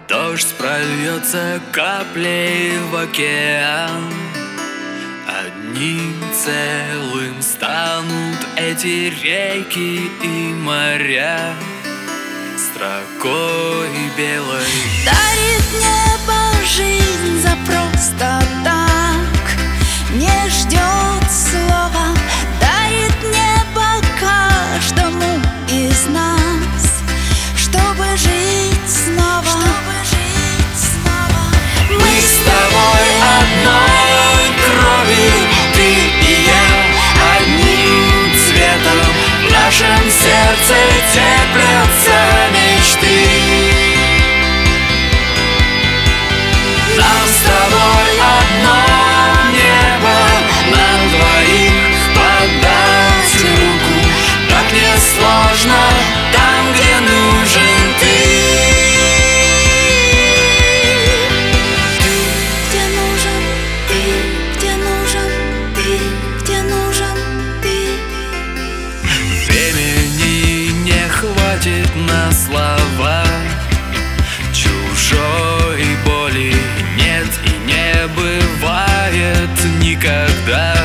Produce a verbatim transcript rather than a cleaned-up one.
Дождь прольется каплей в океан, одним целым станут эти реки и моря. Строкой белой дарит небо жизнь за просто так, не ждет слова, дарит небо каждому из нас, чтобы жить снова, чтобы жить снова. Мы с тобой одной крови, ты и я одним цветом, в нашем сердце теплятся мечты. Нам с тобой одно небо, нам двоих подать руку. Так несложно там, где нужен ты. Где нужен ты, где нужен ты, где нужен ты. Времени не хватит на слова, чужой боли нет и не бывает никогда.